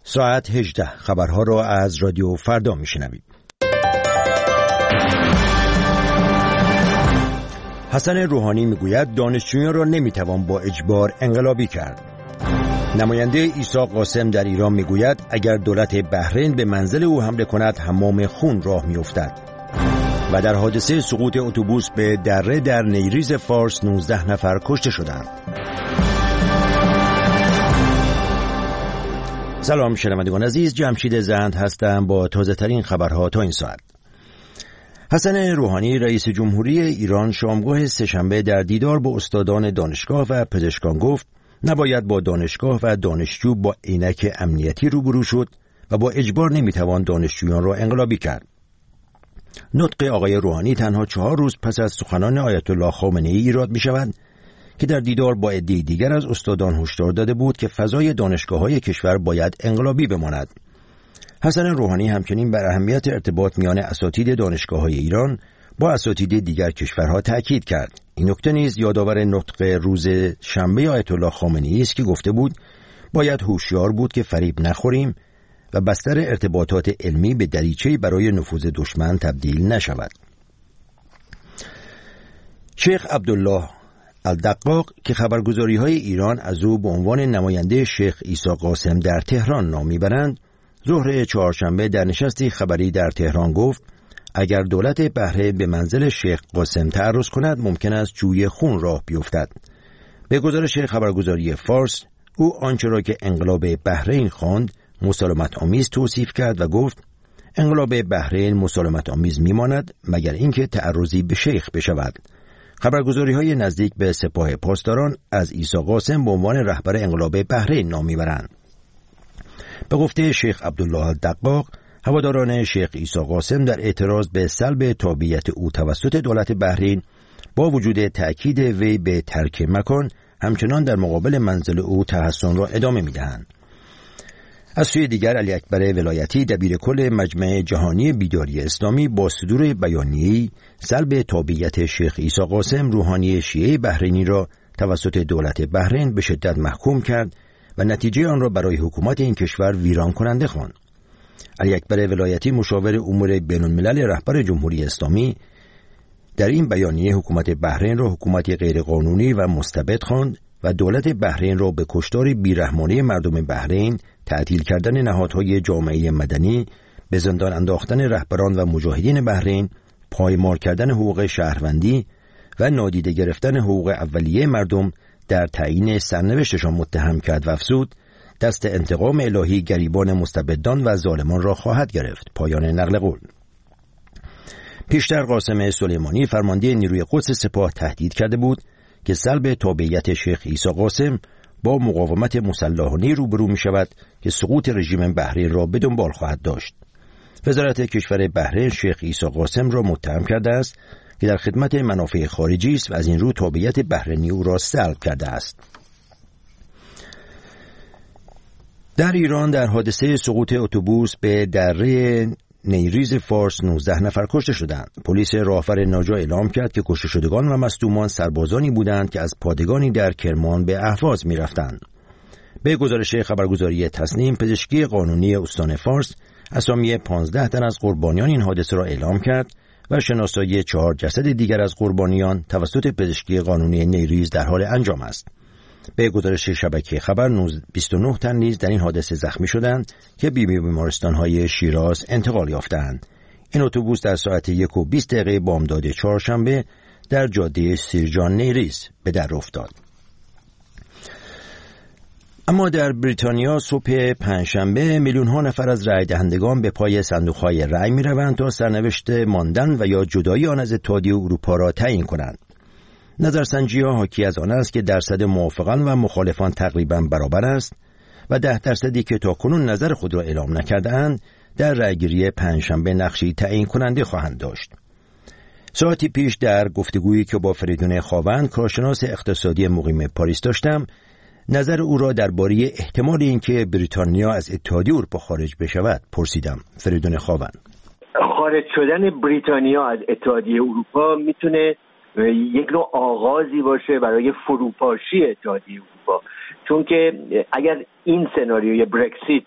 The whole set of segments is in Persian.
ساعت 18 خبرها را از رادیو فردا میشنوید. حسن روحانی میگوید دانشجویان را نمیتوان با اجبار انقلابی کرد. نماینده عیسی قاسم در ایران میگوید اگر دولت بحرین به منزل او حمله کند حمام خون راه میافتد. و در حادثه سقوط اتوبوس به دره در نیریز فارس 19 نفر کشته شدند. سلام شنوندگان عزیز، جمشید زند هستم با تازه ترین خبرها تا این ساعت. حسن روحانی رئیس جمهوری ایران شامگاه سه‌شنبه در دیدار با استادان دانشگاه و پزشکان گفت نباید با دانشگاه و دانشجو با عینک امنیتی روبرو شد و با اجبار نمیتوان دانشجویان را انقلابی کرد. نطق آقای روحانی تنها 4 روز پس از سخنان آیت الله خامنه‌ای ایراد می شود که در دیدار با عده‌ای دیگر از استادان هشدار داده بود که فضای دانشگاه‌های کشور باید انقلابی بماند. حسن روحانی همچنین بر اهمیت ارتباط میان اساتید دانشگاه‌های ایران با اساتید دیگر کشورها تأکید کرد. این نکته نیز یادآور نطق روز شنبه آیت الله خامنه‌ای است که گفته بود باید هوشیار بود که فریب نخوریم و بستر ارتباطات علمی به دریچه‌ای برای نفوذ دشمن تبدیل نشود. شیخ عبدالله الدقاق که خبرگزاری‌های ایران از او به عنوان نماینده شیخ عیسی قاسم در تهران نام می‌برند، ظهر چهارشنبه در نشستی خبری در تهران گفت اگر دولت بحرین به منزل شیخ قاسم تعرض کند ممکن است جوی خون راه بیفتد. به گزارش خبرگزاری فارس، او آنچه را که انقلاب بحرین خواند مسالمت آمیز توصیف کرد و گفت انقلاب بحرین مسالمت آمیز میماند مگر اینکه تعرضی به شیخ بشود. خبرگزاری‌های نزدیک به سپاه پاسداران از عیسی قاسم به عنوان رهبر انقلاب بحرین نام میبرند. به گفته شیخ عبدالله الدقاق، هواداران شیخ عیسی قاسم در اعتراض به سلب تابعیت او توسط دولت بحرین با وجود تأکید وی به ترک مکان همچنان در مقابل منزل او تحصن را ادامه میدهند. از سوی دیگر علی اکبر ولایتی دبیر کل مجمع جهانی بیداری اسلامی با صدور بیانیه‌ای سلب تابعیت شیخ عیسی قاسم روحانی شیعه بحرینی را توسط دولت بحرین به شدت محکوم کرد و نتیجه آن را برای حکومت این کشور ویران کننده خواند. علی اکبر ولایتی مشاور امور بین الملل رهبر جمهوری اسلامی در این بیانیه حکومت بحرین را حکومتی غیرقانونی و مستبد خواند و دولت بحرین را به کشتار بیرحمانه مردم بحرین، تعطیل کردن نهادهای جامعه مدنی، به زندان انداختن رهبران و مجاهدین بحرین، پایمال کردن حقوق شهروندی و نادیده گرفتن حقوق اولیه مردم در تعیین سرنوشتشان متهم کرد و افزود دست انتقام الهی گریبان مستبدان و ظالمان را خواهد گرفت. پایان نقل قول. پیشتر قاسم سلیمانی فرمانده نیروی قدس سپاه تهدید کرده بود که سلب تابعیت شیخ عیسی قاسم با مقاومت مسلحانه روبرو می شود که سقوط رژیم بحرین را به دنبال خواهد داشت. وزارت کشور بحرین شیخ عیسی قاسم را متهم کرده است که در خدمت منافع خارجی است و از این رو تابعیت بحرینی او را سلب کرده است. در ایران در حادثه سقوط اتوبوس به دره نیریز فارس 19 نفر کشته شدند. پلیس راهور ناجا اعلام کرد که کشته شدگان و مصدومان سربازانی بودند که از پادگانی در کرمان به اهواز می‌رفتند. به گزارش خبرگزاری تصنیم، پزشکی قانونی استان فارس اسامی 15 تن از قربانیان این حادثه را اعلام کرد و شناسایی 4 جسد دیگر از قربانیان توسط پزشکی قانونی نیریز در حال انجام است. به گزارش شبکه خبر 29 تن نیز در این حادثه زخمی شدند که به بیمارستان‌های شیراز انتقال یافتند. این اتوبوس در ساعت 1:20 بامداد چهارشنبه در جاده سیرجان نیریز به در افتاد. اما در بریتانیا صبح پنجشنبه میلیون‌ها نفر از رای دهندگان به پای صندوق‌های رای می‌روند تا سرنوشت ماندن و یا جدایی آن از اتحادیه اروپا را تعیین کنند. نظرسنجی‌ها حاکی از آن است که درصد موافقان و مخالفان تقریباً برابر است و 10% که تاکنون نظر خود را اعلام نکرده‌اند در رأیگیری پنجشنبه نقشی تعیین کننده خواهند داشت. ساعتی پیش در گفتگویی که با فریدون خاوند کارشناس اقتصادی مقیم پاریس داشتم، نظر او را درباره احتمال اینکه بریتانیا از اتحادیه اروپا خارج بشود پرسیدم. فریدون خاوند: خارج شدن بریتانیا از اتحادیه اروپا میتونه یک نوع آغازی باشه برای فروپاشی اتحادیه اروپا، چون که اگر این سناریوی برکسیت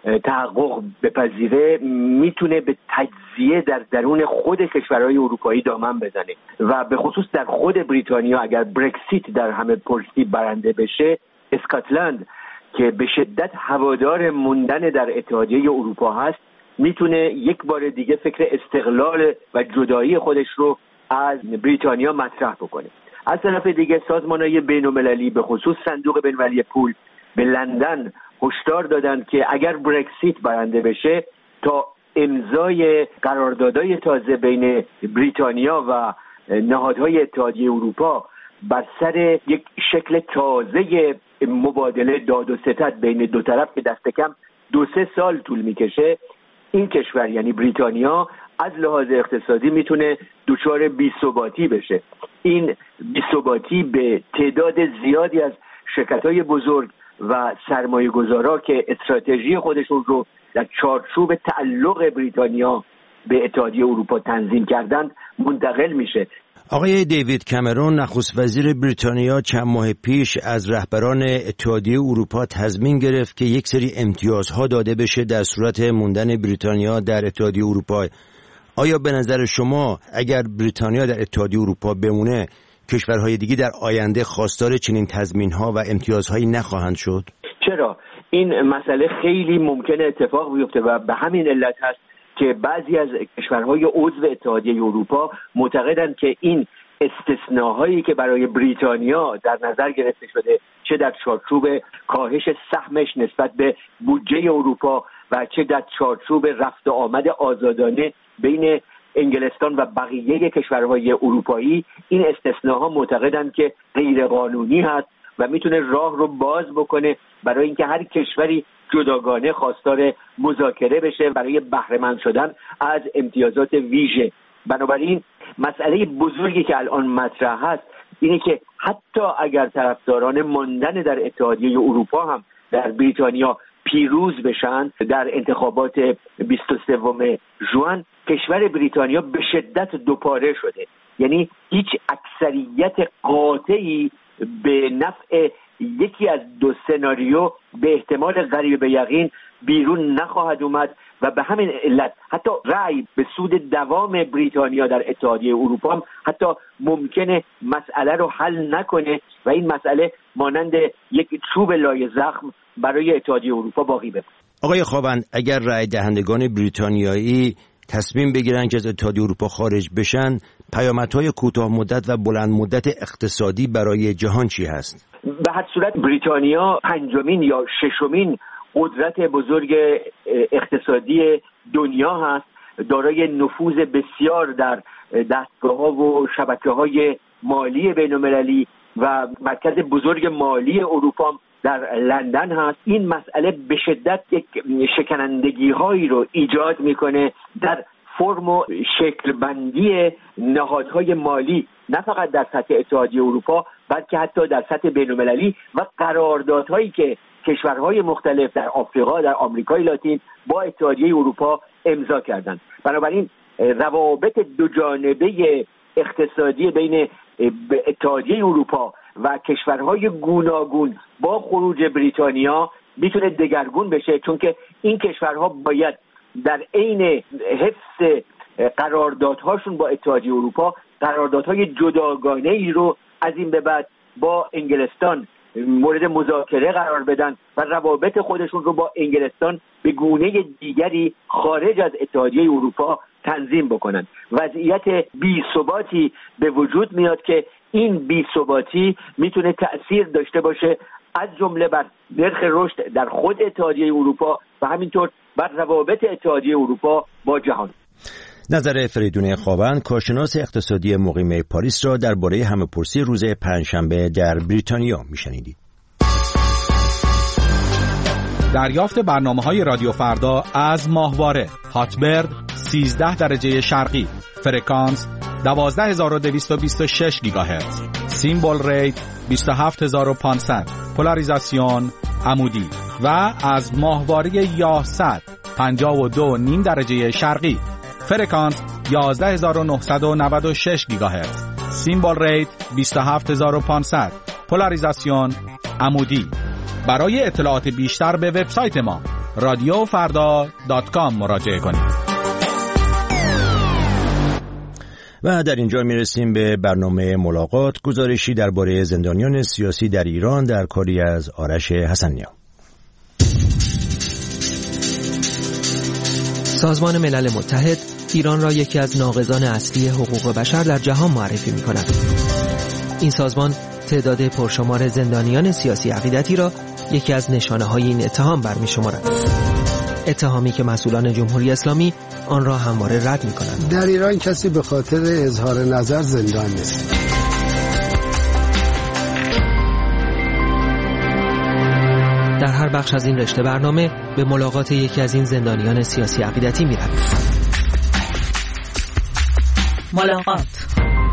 تحقق بپذیره میتونه به تجزیه در درون خود کشورهای اروپایی دامن بزنه و به خصوص در خود بریتانیا اگر برکسیت در همه پرسی برنده بشه، اسکاتلند که به شدت هوادار موندن در اتحادیه اروپا هست میتونه یک بار دیگه فکر استقلال و جدایی خودش رو از بریتانیا مطرح بکنه. از طرف دیگه سازمان‌های بین‌المللی به خصوص صندوق بین‌المللی پول به لندن هشدار دادند که اگر برکسیت برنده بشه تا امضای قراردادهای تازه بین بریتانیا و نهادهای اتحادیه اروپا بر سر یک شکل تازه مبادله داد و ستد بین دو طرف که دست کم 2-3 سال طول میکشه، این کشور یعنی بریتانیا از لحاظ اقتصادی میتونه دچار بی‌ثباتی بشه. این بی‌ثباتی به تعداد زیادی از شرکت‌های بزرگ و سرمایه‌گذارا که استراتژی خودشون رو در چارچوب تعلق بریتانیا به اتحادیه اروپا تنظیم کردند منتقل میشه. آقای دیوید کامرون نخست وزیر بریتانیا چند ماه پیش از رهبران اتحادیه اروپا تضمین گرفت که یک سری امتیازها داده بشه در صورت موندن بریتانیا در اتحادیه اروپا. آیا به نظر شما اگر بریتانیا در اتحادیه اروپا بمونه کشورهای دیگه در آینده خواستار چنین تضمین‌ها و امتیازهایی نخواهند شد؟ چرا؟ این مسئله خیلی ممکنه اتفاق بیفته و به همین علت هست که بعضی از کشورهای عضو اتحادیه اروپا معتقدند که این استثناهایی که برای بریتانیا در نظر گرفته شده، چه در چارچوب کاهش سهمش نسبت به بودجه اروپا و چه در چارچوب رفت و آمد آزادانه بین انگلستان و بقیه کشورهای اروپایی، این استثناها معتقدند که غیر قانونی هست و میتونه راه رو باز بکنه برای اینکه هر کشوری جداگانه خواستار مذاکره بشه برای بهره مند شدن از امتیازات ویژه. بنابراین مسئله بزرگی که الان مطرح هست اینه که حتی اگر طرفداران ماندن در اتحادیه اروپا هم در بریتانیا پیروز بشن در انتخابات 23 ژوئن، کشور بریتانیا به شدت دوپاره شده. یعنی هیچ اکثریت قاطعی به نفع یکی از دو سناریو به احتمال قریب به یقین بیرون نخواهد اومد و به همین علت حتی رأی به سود دوام بریتانیا در اتحادیه اروپا هم حتی ممکنه مسئله رو حل نکنه و این مسئله مانند یک چوب لای زخم برای اتحادیه اروپا باقی بمونه. آقای خواوند، اگر رأی دهندگان بریتانیایی تصمیم بگیرن که از اتحادیه اروپا خارج بشن، پیامدهای کوتاه مدت و بلند مدت اقتصادی برای جهان چی هست؟ به هر صورت بریتانیا 5مین یا 6مین قدرت بزرگ اقتصادی دنیا هست، دارای نفوذ بسیار در دستگاه‌ها و شبکه‌های مالی بین‌المللی و مرکز بزرگ مالی اروپا در لندن هست. این مسئله به شدت یک شکنندگی‌هایی رو ایجاد میکنه در فرم و شکل‌بندی نهادهای مالی، نه فقط در سطح اتحادیه اروپا بلکه حتی در سطح بین‌المللی و قراردادهایی که کشورهای مختلف در آفریقا، در آمریکای لاتین با اتحادیه اروپا امضا کردند. بنابراین روابط دو جانبه اقتصادی بین اتحادیه اروپا و کشورهای گوناگون با خروج بریتانیا میتونه دگرگون بشه، چون که این کشورها باید در عین حفظ قراردادهاشون با اتحادیه اروپا قراردادهای جداگانه ای رو از این به بعد با انگلستان مورد مذاکره قرار بدن و روابط خودشون رو با انگلستان به گونه دیگری خارج از اتحادیه اروپا تنظیم بکنن. وضعیت بی‌ثباتی به وجود میاد که این بی‌ثباتی میتونه تأثیر داشته باشه از جمله بر نرخ رشد در خود اتحادیه اروپا و همینطور بر روابط اتحادیه اروپا با جهان. نظر فریدون خواوند، کارشناس اقتصادی مقیم پاریس را درباره همه‌پرسی روز پنجشنبه در بریتانیا میشنیدید. دریافت برنامه‌های رادیو فردا از ماهواره هاتبرد 13 درجه شرقی، فرکانس 12226 گیگاهرتز، سیمبل ریت 27500، پولاریزاسیون عمودی و از ماهواره یاست 52.5 درجه شرقی، فرکانس 11996 گیگاهرتز، سیمبل ریت 27500، پولاریزاسیون عمودی. برای اطلاعات بیشتر به وبسایت ما radiofrda.com مراجعه کنید. و در اینجا میرسیم به برنامه ملاقات، گزارشی درباره زندانیان سیاسی در ایران در کاری از آرش حسن‌نیا. سازمان ملل متحد ایران را یکی از ناقضان اصلی حقوق بشر در جهان معرفی می‌کند. این سازمان تعداد پرشمار زندانیان سیاسی عقیدتی را یکی از نشانه‌های این اتهام برمی‌شمارد. اتهامی که مسئولان جمهوری اسلامی آن را همواره رد می‌کنند. در ایران کسی به خاطر اظهار نظر زندان نیست. در هر بخش از این رشته برنامه به ملاقات یکی از این زندانیان سیاسی عقیدتی می‌رویم. ملاقات.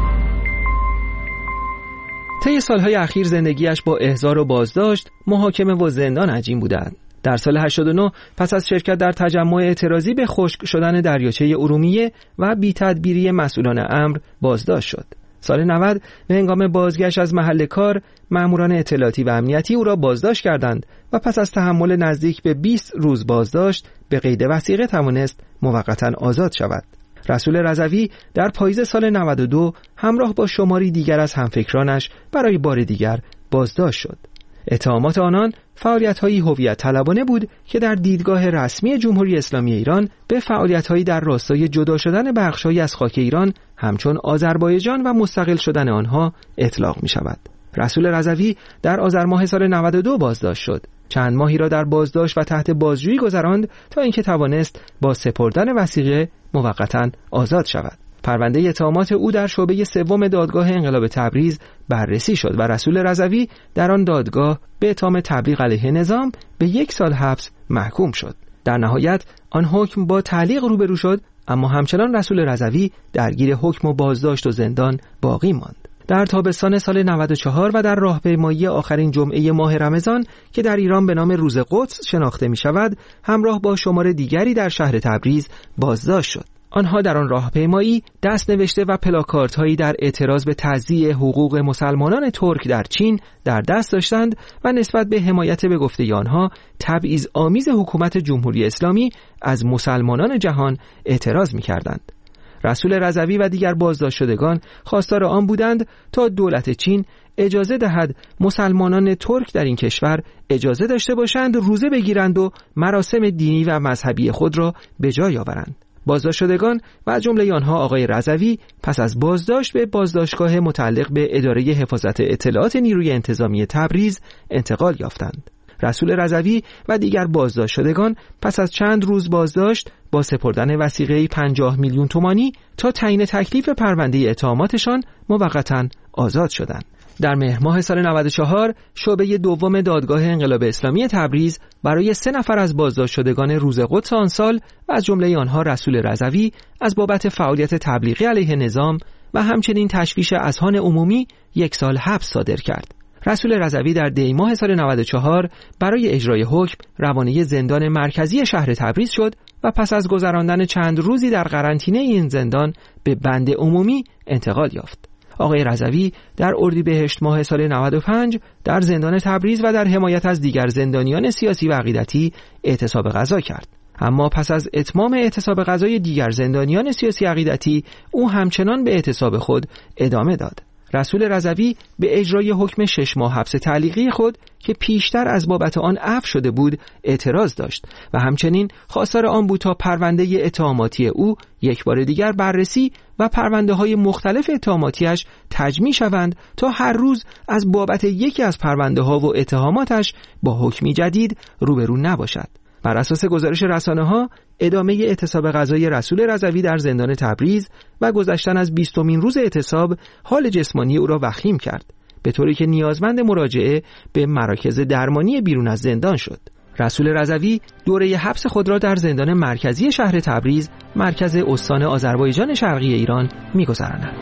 طی سالهای اخیر زندگیش با احضار و بازداشت، محاکمه و زندان عجین بودند. در سال 89 پس از شرکت در تجمع اعتراضی به خشک شدن دریاچه ارومیه و بی‌تدبیری مسئولان امر بازداشت شد. سال 90 به هنگام بازگشت از محل کار، ماموران اطلاعاتی و امنیتی او را بازداشت کردند و پس از تحمل نزدیک به 20 روز بازداشت به قید وثیقه توانست موقتا آزاد شود. رسول رضوی در پاییز سال 92 همراه با شماری دیگر از همفکرانش برای بار دیگر بازداشت شد. اتهامات آنان فعالیت‌های هویت طلبانه بود که در دیدگاه رسمی جمهوری اسلامی ایران به فعالیت‌هایی در راستای جدا شدن بخش‌هایی از خاک ایران همچون آذربایجان و مستقل شدن آنها اطلاق می‌شود. رسول رضوی در آذر ماه سال 92 بازداشت شد. چند ماهی را در بازداشت و تحت بازجویی گذراند تا اینکه توانست با سپردن وثیقه موقتاً آزاد شود. پرونده اتهامات او در شعبه سوم دادگاه انقلاب تبریز بررسی شد و رسول رضوی در آن دادگاه به اتهام تبلیغ علیه نظام به 1 سال حبس محکوم شد. در نهایت آن حکم با تعلیق روبرو شد، اما همچنان رسول رضوی درگیر حکم و بازداشت و زندان باقی ماند. در تابستان سال 94 و در راهپیمایی آخرین جمعه ماه رمضان که در ایران به نام روز قدس شناخته می شود، همراه با شمار دیگری در شهر تبریز بازداشت شد. آنها در آن راهپیمایی دست نوشته و پلاکاردهایی در اعتراض به تضییع حقوق مسلمانان ترک در چین در دست داشتند و نسبت به حمایت به گفته آنها تبعیض آمیز حکومت جمهوری اسلامی از مسلمانان جهان اعتراض می‌کردند. رسول رضوی و دیگر بازداشت شدگان خواستار آن بودند تا دولت چین اجازه دهد مسلمانان ترک در این کشور اجازه داشته باشند روزه بگیرند و مراسم دینی و مذهبی خود را به جای آورند. بازداشت شدگان و از جمله آنها آقای رضوی پس از بازداشت به بازداشتگاه متعلق به اداره حفاظت اطلاعات نیروی انتظامی تبریز انتقال یافتند. رسول رضوی و دیگر بازداشت شدگان پس از چند روز بازداشت با سپردن وثیقه 50 میلیون تومانی تا تعیین تکلیف پرونده اتهاماتشان موقتا آزاد شدند. در مهر ماه سال 94 شعبه دوم دادگاه انقلاب اسلامی تبریز برای 3 نفر از بازداشت شدگان روز قدس آن سال و از جمله آنها رسول رضوی از بابت فعالیت تبلیغی علیه نظام و همچنین تشویش اذهان عمومی 1 سال حبس صادر کرد. رسول رضوی در دی ماه سال 94 برای اجرای حکم روانه زندان مرکزی شهر تبریز شد و پس از گذراندن چند روزی در قرنطینه این زندان به بند عمومی انتقال یافت. آقای رضوی در اردیبهشت ماه سال 95 در زندان تبریز و در حمایت از دیگر زندانیان سیاسی و عقیدتی اعتصاب غذا کرد. اما پس از اتمام اعتصاب غذای دیگر زندانیان سیاسی عقیدتی او همچنان به اعتصاب خود ادامه داد. رسول رضوی به اجرای حکم 6 ماه حبس تعلیقی خود که پیشتر از بابت آن عفو شده بود اعتراض داشت و همچنین خواستار آن بود تا پرونده اتهاماتی او یک بار دیگر بررسی و پرونده های مختلف اتهاماتیش تجمیع شوند تا هر روز از بابت یکی از پرونده ها و اتهاماتش با حکمی جدید روبرو نباشد. بر اساس گزارش رسانه‌ها ادامه اعتصاب غذای رسول رضوی در زندان تبریز و گذشتن از 20مین روز اعتصاب حال جسمانی او را وخیم کرد، به طوری که نیازمند مراجعه به مراکز درمانی بیرون از زندان شد. رسول رضوی دوره حبس خود را در زندان مرکزی شهر تبریز، مرکز استان آذربایجان شرقی ایران می‌گذراند.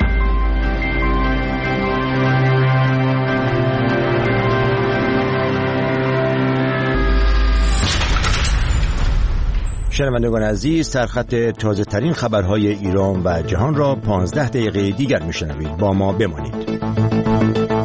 شنوندگان عزیز، سرخط تازه ترین خبرهای ایران و جهان را 15 دقیقه دیگر میشنوید. با ما بمانید.